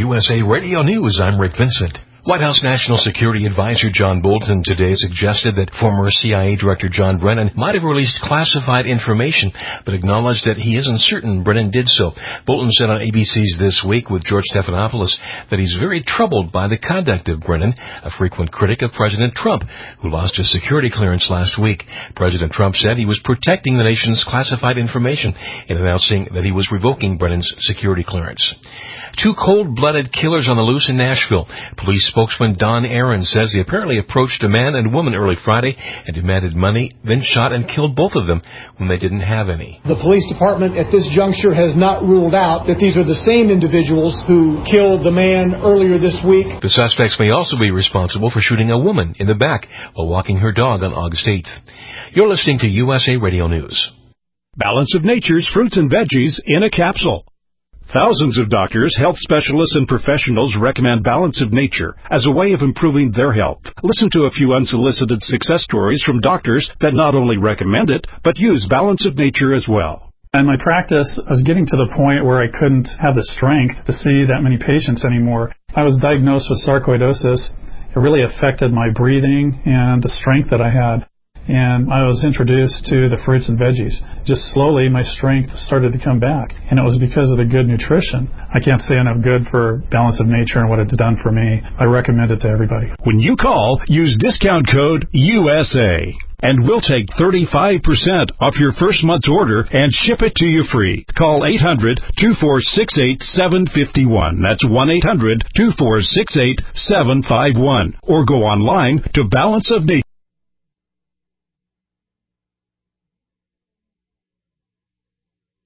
USA Radio News, I'm Rick Vincent. White House National Security Advisor John Bolton today suggested that former CIA Director John Brennan might have released classified information, but acknowledged that he isn't certain Brennan did so. Bolton said on ABC's This Week with George Stephanopoulos that he's very troubled by the conduct of Brennan, a frequent critic of President Trump, who lost his security clearance last week. President Trump said he was protecting the nation's classified information in announcing that he was revoking Brennan's security clearance. Two cold-blooded killers on the loose in Nashville. Police spokesman Don Aaron says he apparently approached a man and woman early Friday and demanded money, then shot and killed both of them when they didn't have any. The police department at this juncture has not ruled out that these are the same individuals who killed the man earlier this week. The suspects may also be responsible for shooting a woman in the back while walking her dog on August 8th. You're listening to USA Radio News. Balance of Nature's fruits and veggies in a capsule. Thousands of doctors, health specialists, and professionals recommend Balance of Nature as a way of improving their health. Listen to a few unsolicited success stories from doctors that not only recommend it, but use Balance of Nature as well. In my practice, I was getting to the point where I couldn't have the strength to see that many patients anymore. I was diagnosed with sarcoidosis. It really affected my breathing and the strength that I had. And I was introduced to the fruits and veggies. Just slowly, my strength started to come back. And it was because of the good nutrition. I can't say enough good for Balance of Nature and what it's done for me. I recommend it to everybody. When you call, use discount code USA. And we'll take 35% off your first month's order and ship it to you free. Call 800-246-8751. That's 1-800-246-8751. Or go online to Balance of Nature.